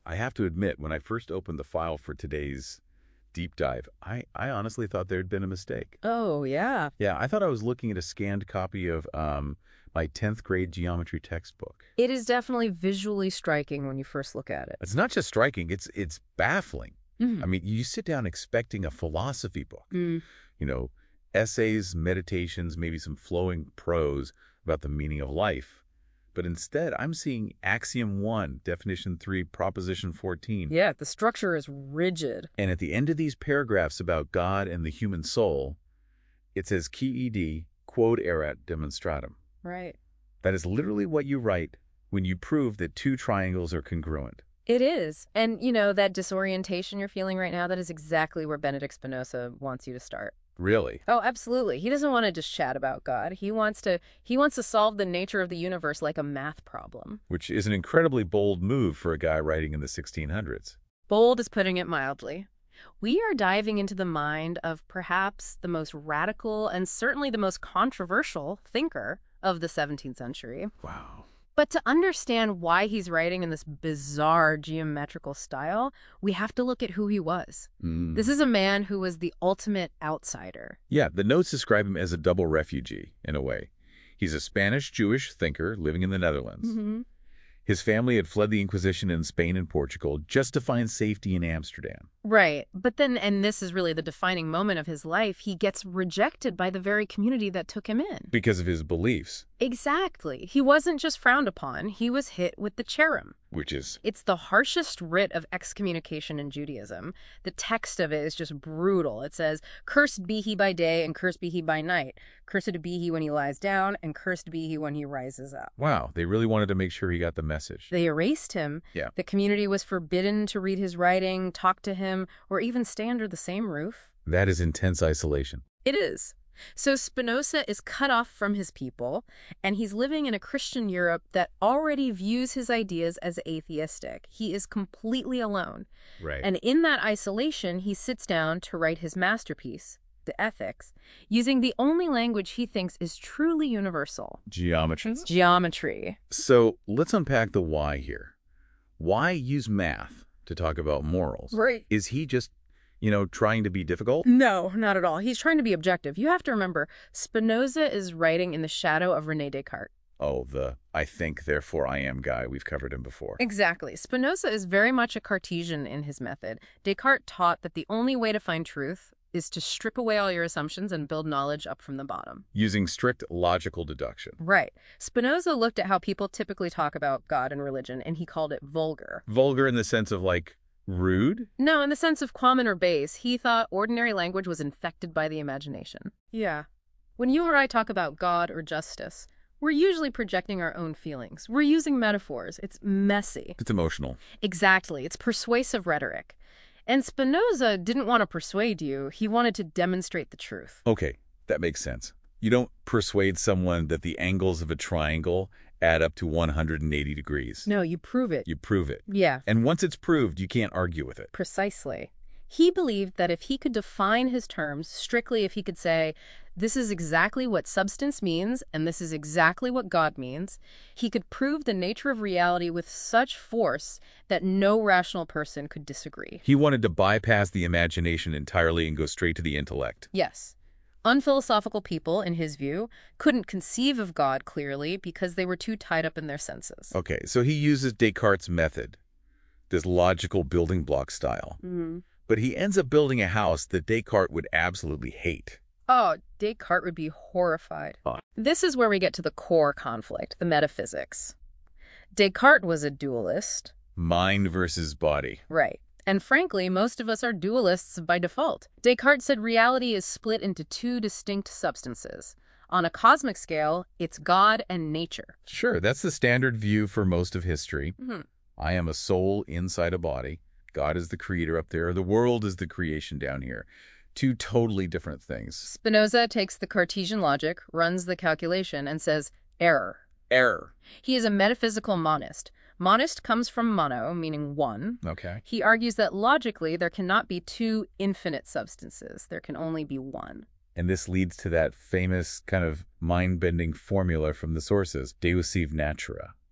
I have to admit, when I first opened the file for today's deep dive, I honestly thought there had been a mistake. Oh, yeah. Yeah, I thought I was looking at a scanned copy of my 10th grade geometry textbook. It is definitely visually striking when you first look at it. It's not just striking, it's baffling. Mhm. I mean, you sit down expecting a philosophy book. Mm. You know, essays, meditations, maybe some flowing prose about the meaning of life. But instead, I'm seeing Axiom 1, Definition 3, Proposition 14. Yeah, the structure is rigid. And at the end of these paragraphs about God and the human soul, it says QED, quod erat demonstratum. Right. That is literally what you write when you prove that two triangles are congruent. It is. And, that disorientation you're feeling right now, that is exactly where Benedict Spinoza wants you to start. Really? Oh, absolutely. He doesn't want to just chat about God. He wants to solve the nature of the universe like a math problem. Which is an incredibly bold move for a guy writing in the 1600s. Bold is putting it mildly. We are diving into the mind of perhaps the most radical and certainly the most controversial thinker of the 17th century. Wow. But to understand why he's writing in this bizarre geometrical style, we have to look at who he was. This is a man who was the ultimate outsider. Yeah, the notes describe him as a double refugee, in a way. He's a Spanish-Jewish thinker living in the Netherlands. Mm-hmm. His family had fled the Inquisition in Spain and Portugal just to find safety in Amsterdam. Right. But then, and this is really the defining moment of his life, he gets rejected by the very community that took him in. Because of his beliefs. Exactly. He wasn't just frowned upon, he was hit with the cherem. Which is? It's the harshest writ of excommunication in Judaism. The text of it is just brutal. It says, "Cursed be he by day and cursed be he by night. Cursed be he when he lies down and cursed be he when he rises up." Wow, they really wanted to make sure he got the message. They erased him. Yeah. The community was forbidden to read his writing, talk to him, or even stay under the same roof. That is intense isolation. It is. So Spinoza is cut off from his people, and he's living in a Christian Europe that already views his ideas as atheistic. He is completely alone. Right. And in that isolation, he sits down to write his masterpiece, the Ethics, using the only language he thinks is truly universal. Geometry? Geometry. So let's unpack the why here. Why use math to talk about morals? Right. Is he just, trying to be difficult? No, not at all. He's trying to be objective. You have to remember, Spinoza is writing in the shadow of René Descartes. Oh, the I think, therefore I am guy. We've covered him before. Exactly. Spinoza is very much a Cartesian in his method. Descartes taught that the only way to find truth is to strip away all your assumptions and build knowledge up from the bottom. Using strict logical deduction. Right. Spinoza looked at how people typically talk about God and religion, and he called it vulgar. Vulgar in the sense of, rude? No, in the sense of common or base. He thought ordinary language was infected by the imagination. Yeah. When you or I talk about God or justice, we're usually projecting our own feelings. We're using metaphors. It's messy. It's emotional. Exactly. It's persuasive rhetoric. And Spinoza didn't want to persuade you. He wanted to demonstrate the truth. Okay, that makes sense. You don't persuade someone that the angles of a triangle add up to 180 degrees. No, you prove it. You prove it. Yeah, And once it's proved, you can't argue with it. precisely. He believed that if he could define his terms strictly, if he could say, this is exactly what substance means, and this is exactly what God means, he could prove the nature of reality with such force that no rational person could disagree. He wanted to bypass the imagination entirely and go straight to the intellect. Yes. Unphilosophical people, in his view, couldn't conceive of God clearly because they were too tied up in their senses. Okay, so he uses Descartes' method, this logical building block style. Mm-hmm. But he ends up building a house that Descartes would absolutely hate. Oh, Descartes would be horrified. This is where we get to the core conflict, the metaphysics. Descartes was a dualist. Mind versus body. Right. And frankly, most of us are dualists by default. Descartes said reality is split into two distinct substances. On a cosmic scale, it's God and nature. Sure, that's the standard view for most of history. Mm-hmm. I am a soul inside a body. God is the creator up there. The world is the creation down here. Two totally different things. Spinoza takes the Cartesian logic, runs the calculation, and says, error. Error. He is a metaphysical monist. Monist comes from mono, meaning one. Okay. He argues that logically there cannot be two infinite substances. There can only be one. And this leads to that famous kind of mind-bending formula from the sources, Deus sive natura.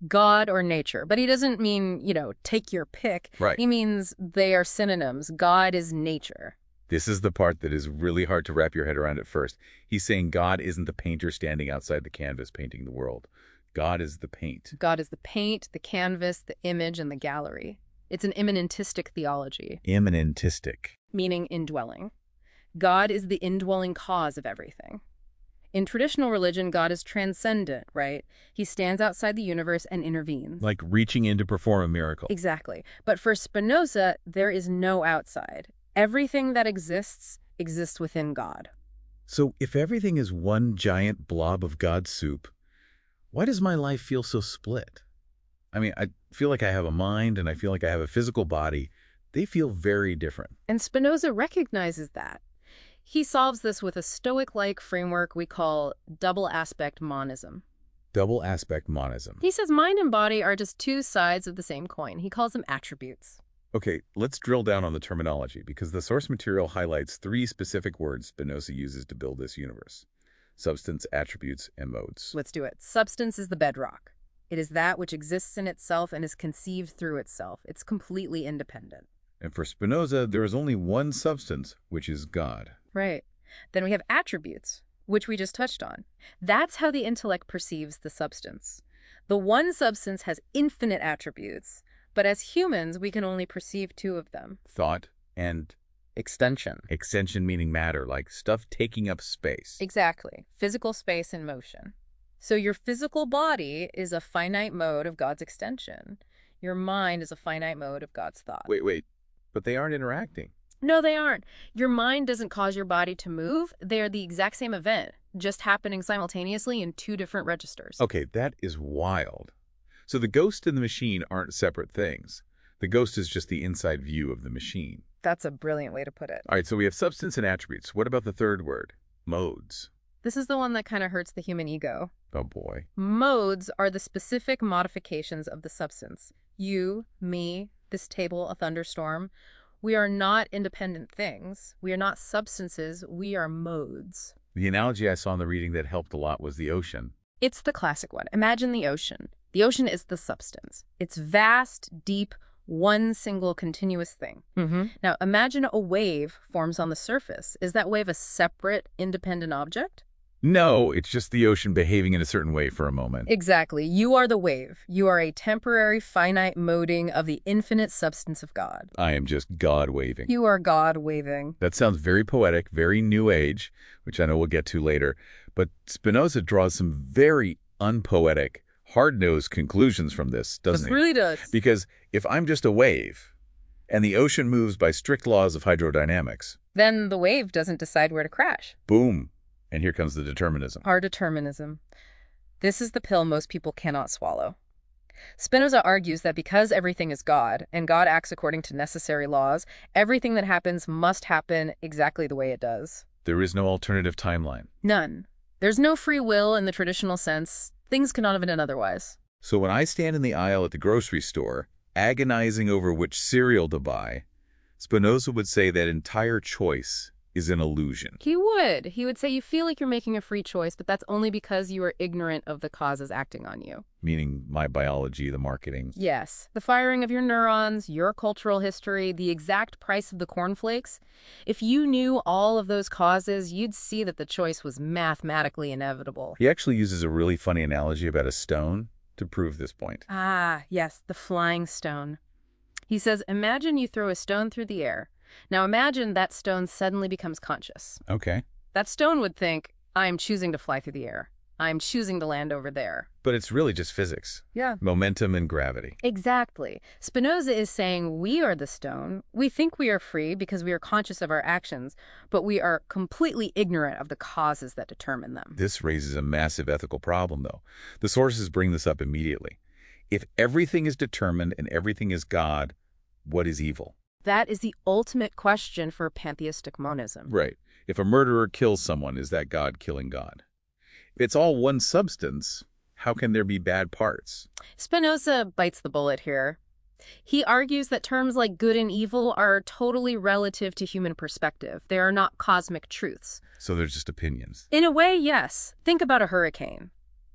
God or nature. But he doesn't mean, take your pick. Right. He means they are synonyms. God is nature. This is the part that is really hard to wrap your head around at first. He's saying God isn't the painter standing outside the canvas painting the world. God is the paint. God is the paint, the canvas, the image, and the gallery. It's an immanentistic theology. Immanentistic. Meaning indwelling. God is the indwelling cause of everything. In traditional religion, God is transcendent, right? He stands outside the universe and intervenes. Like reaching in to perform a miracle. Exactly. But for Spinoza, there is no outside. Everything that exists within God. So if everything is one giant blob of God's soup, why does my life feel so split? I mean, I feel like I have a mind and I feel like I have a physical body. They feel very different. And Spinoza recognizes that. He solves this with a Stoic-like framework we call double aspect monism. Double aspect monism. He says mind and body are just two sides of the same coin. He calls them attributes. Okay, let's drill down on the terminology because the source material highlights 3 specific words Spinoza uses to build this universe: substance, attributes, and modes. Let's do it. Substance is the bedrock. It is that which exists in itself and is conceived through itself. It's completely independent. And for Spinoza, there is only one substance, which is God. Right. Then we have attributes, which we just touched on. That's how the intellect perceives the substance. The one substance has infinite attributes, but as humans, we can only perceive 2 of them. Thought and Extension. extension, meaning matter, like stuff taking up space. Exactly. Physical space and motion. So your physical body is a finite mode of God's extension. Your mind is a finite mode of God's thought. Wait. But they aren't interacting. No, they aren't. Your mind doesn't cause your body to move. They are the exact same event, just happening simultaneously in 2 different registers. Okay, that is wild. So the ghost and the machine aren't separate things. The ghost is just the inside view of the machine. That's a brilliant way to put it. All right, so we have substance and attributes. What about the third word? Modes. This is the one that kind of hurts the human ego. Oh boy. Modes are the specific modifications of the substance. You, me, this table, a thunderstorm. We are not independent things. We are not substances. We are modes. The analogy I saw in the reading that helped a lot was the ocean. It's the classic one. Imagine the ocean. The ocean is the substance. It's vast, deep, one single continuous thing. Now, imagine a wave forms on the surface. Is that wave a separate, independent object? No, it's just the ocean behaving in a certain way for a moment. Exactly. You are the wave. You are a temporary, finite moding of the infinite substance of God. I am just God waving. You are God waving. That sounds very poetic, very New Age, which I know we'll get to later. But Spinoza draws some very unpoetic, hard-nosed conclusions from this, doesn't he? It really does. Because if I'm just a wave, and the ocean moves by strict laws of hydrodynamics, Then the wave doesn't decide where to crash. boom, and here comes the determinism. Our determinism. This is the pill most people cannot swallow. Spinoza argues that because everything is God, and God acts according to necessary laws, everything that happens must happen exactly the way it does. There is no alternative timeline. None. There's no free will in the traditional sense. Things cannot have been done otherwise. So when I stand in the aisle at the grocery store, agonizing over which cereal to buy, Spinoza would say that entire choice is an illusion. He would. He would say you feel like you're making a free choice, but that's only because you are ignorant of the causes acting on you. Meaning my biology, the marketing. Yes, the firing of your neurons, your cultural history, the exact price of the cornflakes. If you knew all of those causes, you'd see that the choice was mathematically inevitable. He actually uses a really funny analogy about a stone to prove this point. Ah, yes, the flying stone. He says, imagine you throw a stone through the air. Now imagine that stone suddenly becomes conscious. Okay. That stone would think, I am choosing to fly through the air. I am choosing to land over there. But it's really just physics. Yeah. Momentum and gravity. Exactly. Spinoza is saying we are the stone. We think we are free because we are conscious of our actions, but we are completely ignorant of the causes that determine them. This raises a massive ethical problem, though. The sources bring this up immediately. If everything is determined and everything is God, what is evil? That is the ultimate question for pantheistic monism. Right. If a murderer kills someone, is that God killing God? If it's all one substance, how can there be bad parts? Spinoza bites the bullet here. He argues that terms like good and evil are totally relative to human perspective. They are not cosmic truths. So they're just opinions. In a way, yes. Think about a hurricane.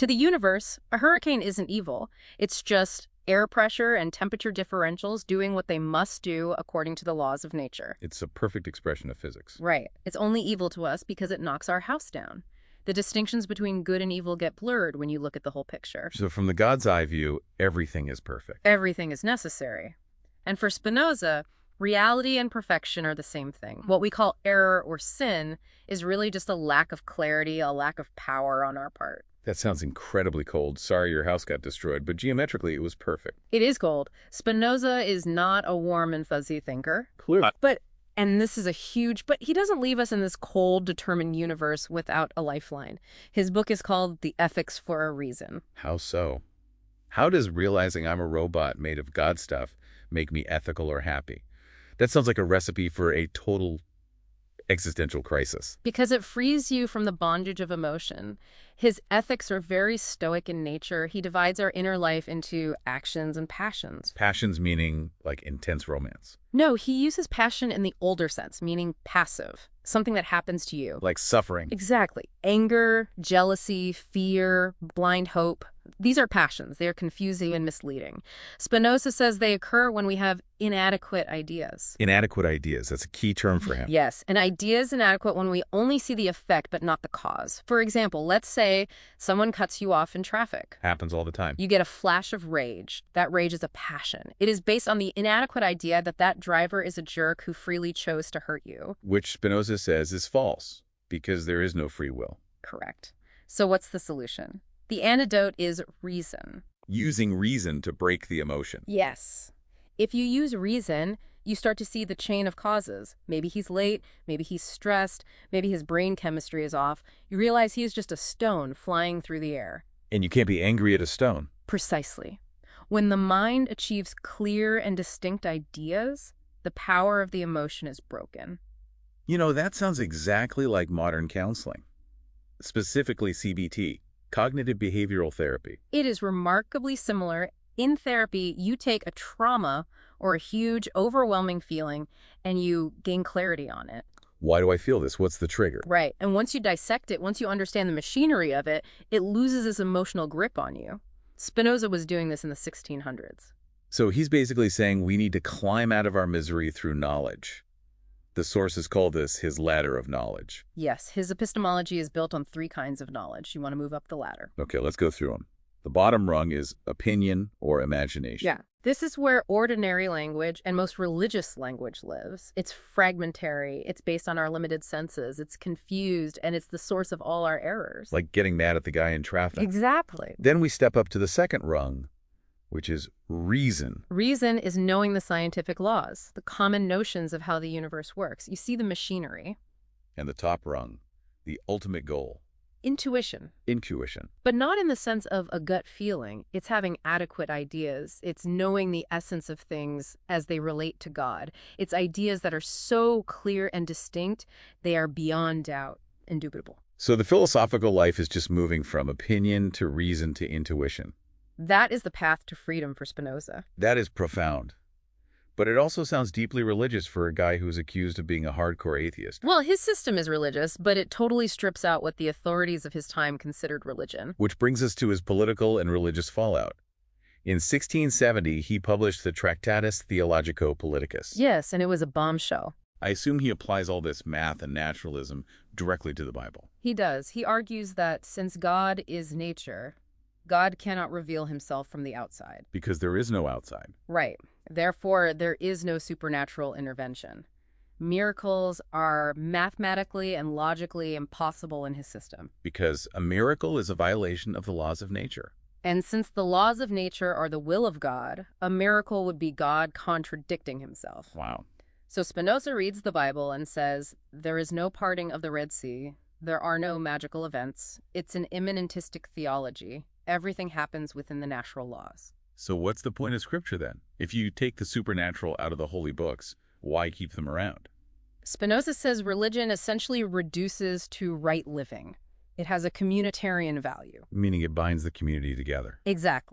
To the universe, a hurricane isn't evil. It's just air pressure and temperature differentials doing what they must do according to the laws of nature. It's a perfect expression of physics. Right. It's only evil to us because it knocks our house down. The distinctions between good and evil get blurred when you look at the whole picture. So from the God's eye view, everything is perfect. Everything is necessary. And for Spinoza, reality and perfection are the same thing. What we call error or sin is really just a lack of clarity, a lack of power on our part. That sounds incredibly cold. Sorry your house got destroyed, but geometrically it was perfect. It is cold. Spinoza is not a warm and fuzzy thinker. Clearly. And this is a huge, but he doesn't leave us in this cold, determined universe without a lifeline. His book is called The Ethics for a Reason. How so? How does realizing I'm a robot made of God stuff make me ethical or happy? That sounds like a recipe for a total existential crisis. Because it frees you from the bondage of emotion. His ethics are very stoic in nature. He divides our inner life into actions and passions. Passions meaning like intense romance. No, he uses passion in the older sense, meaning passive, something that happens to you. Like suffering. Exactly. Anger, jealousy, fear, blind hope. These are passions. They are confusing and misleading. Spinoza says they occur when we have inadequate ideas. Inadequate ideas. That's a key term for him. Yes, an idea is inadequate when we only see the effect but not the cause. For example, let's say someone cuts you off in traffic. Happens all the time. You get a flash of rage. That rage is a passion. It is based on the inadequate idea that that driver is a jerk who freely chose to hurt you. Which Spinoza says is false, because there is no free will. Correct. So what's the solution? The antidote is reason. Using reason to break the emotion. Yes. If you use reason, you start to see the chain of causes. Maybe he's late, maybe he's stressed, maybe his brain chemistry is off. You realize he is just a stone flying through the air. And you can't be angry at a stone. Precisely. When the mind achieves clear and distinct ideas, the power of the emotion is broken. You know, that sounds exactly like modern counseling. Specifically CBT, cognitive behavioral therapy. It is remarkably similar. In therapy, you take a trauma or a huge, overwhelming feeling and you gain clarity on it. Why do I feel this? What's the trigger? Right. And once you dissect it, once you understand the machinery of it, it loses its emotional grip on you. Spinoza was doing this in the 1600s. So he's basically saying we need to climb out of our misery through knowledge. The sources call this his ladder of knowledge. Yes, his epistemology is built on 3 kinds of knowledge. You want to move up the ladder. Okay, let's go through them. The bottom rung is opinion or imagination. Yeah. This is where ordinary language and most religious language lives. It's fragmentary. It's based on our limited senses. It's confused, and it's the source of all our errors. Like getting mad at the guy in traffic. Exactly. Then we step up to the second rung, which is reason. Reason is knowing the scientific laws, the common notions of how the universe works. You see the machinery. And the top rung, the ultimate goal. Intuition. Intuition. But not in the sense of a gut feeling. It's having adequate ideas. It's knowing the essence of things as they relate to God. It's ideas that are so clear and distinct, they are beyond doubt, indubitable. So the philosophical life is just moving from opinion to reason to intuition. That is the path to freedom for Spinoza. That is profound. But it also sounds deeply religious for a guy who is accused of being a hardcore atheist. Well, his system is religious, but it totally strips out what the authorities of his time considered religion. Which brings us to his political and religious fallout. In 1670, he published the Tractatus Theologico Politicus. Yes, and it was a bombshell. I assume he applies all this math and naturalism directly to the Bible. He does. He argues that since God is nature, God cannot reveal himself from the outside. Because there is no outside. Right. Therefore, there is no supernatural intervention. Miracles are mathematically and logically impossible in his system. Because a miracle is a violation of the laws of nature. And since the laws of nature are the will of God, a miracle would be God contradicting himself. Wow. So Spinoza reads the Bible and says, there is no parting of the Red Sea. There are no magical events. It's an immanentistic theology. Everything happens within the natural laws. So what's the point of Scripture then? If you take the supernatural out of the holy books, why keep them around? Spinoza says religion essentially reduces to right living. It has a communitarian value. Meaning it binds the community together. Exactly.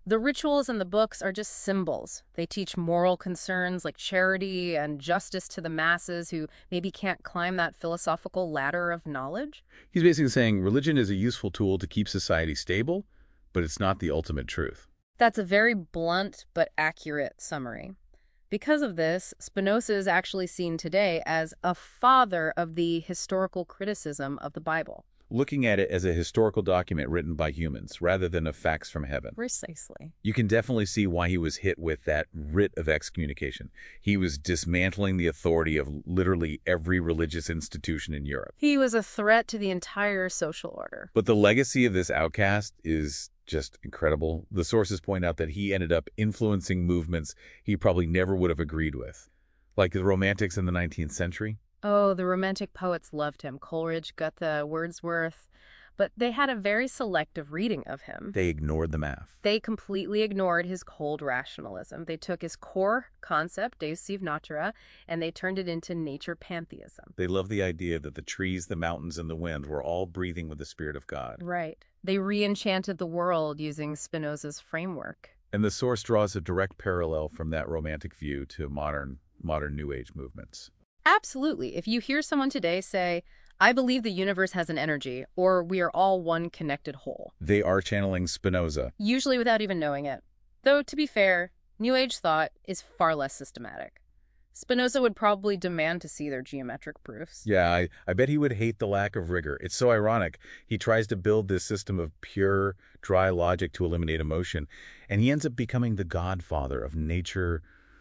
The rituals and the books are just symbols. They teach moral concerns like charity and justice to the masses who maybe can't climb that philosophical ladder of knowledge. He's basically saying religion is a useful tool to keep society stable, but it's not the ultimate truth. That's a very blunt but accurate summary. Because of this, Spinoza is actually seen today as a father of the historical criticism of the Bible. Looking at it as a historical document written by humans rather than of facts from heaven. Precisely. You can definitely see why he was hit with that writ of excommunication. He was dismantling the authority of literally every religious institution in Europe. He was a threat to the entire social order. But the legacy of this outcast is just incredible. The sources point out that he ended up influencing movements he probably never would have agreed with, like the Romantics in the 19th century. Oh, the Romantic poets loved him. Coleridge, Goethe, Wordsworth. But they had a very selective reading of him. They ignored the math. They completely ignored his cold rationalism. They took his core concept, Deus sive natura, and they turned it into nature pantheism. They loved the idea that the trees, the mountains, and the wind were all breathing with the Spirit of God. Right. They re-enchanted the world using Spinoza's framework. And the source draws a direct parallel from that Romantic view to modern New Age movements. Absolutely. If you hear someone today say, I believe the universe has an energy, or we are all one connected whole, They are channeling Spinoza. usually without even knowing it. Though, to be fair, New Age thought is far less systematic. Spinoza would probably demand to see their geometric proofs. Yeah, I bet he would hate the lack of rigor. It's so ironic. He tries to build this system of pure, dry logic to eliminate emotion, and he ends up becoming the godfather of nature,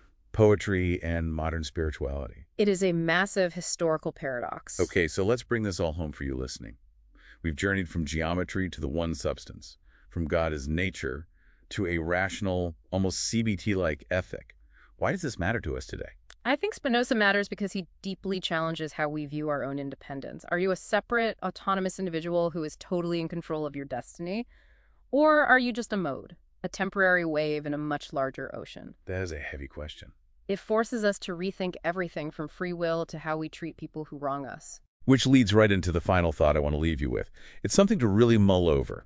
poetry, and modern spirituality. It is a massive historical paradox. Okay, so let's bring this all home for you listening. We've journeyed from geometry to the one substance, from God as nature to a rational, almost CBT-like ethic. Why does this matter to us today? I think Spinoza matters because he deeply challenges how we view our own independence. Are you a separate, autonomous individual who is totally in control of your destiny? Or are you just a mode, a temporary wave in a much larger ocean? That is a heavy question. It forces us to rethink everything from free will to how we treat people who wrong us. Which leads right into the final thought I want to leave you with. It's something to really mull over.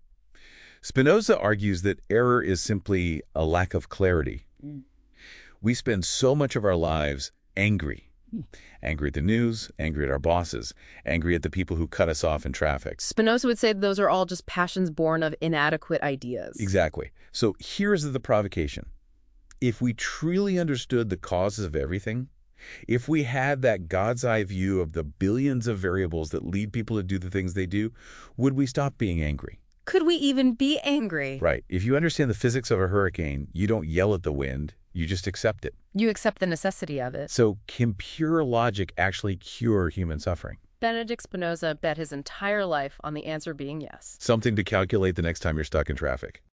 Spinoza argues that error is simply a lack of clarity. We spend so much of our lives angry. Angry at the news, angry at our bosses, angry at the people who cut us off in traffic. Spinoza would say those are all just passions born of inadequate ideas. Exactly. So here's the provocation. If we truly understood the causes of everything, if we had that God's eye view of the billions of variables that lead people to do the things they do, would we stop being angry? Could we even be angry? Right. If you understand the physics of a hurricane, you don't yell at the wind, you just accept it. You accept the necessity of it. So can pure logic actually cure human suffering? Benedict Spinoza bet his entire life on the answer being yes. Something to calculate the next time you're stuck in traffic.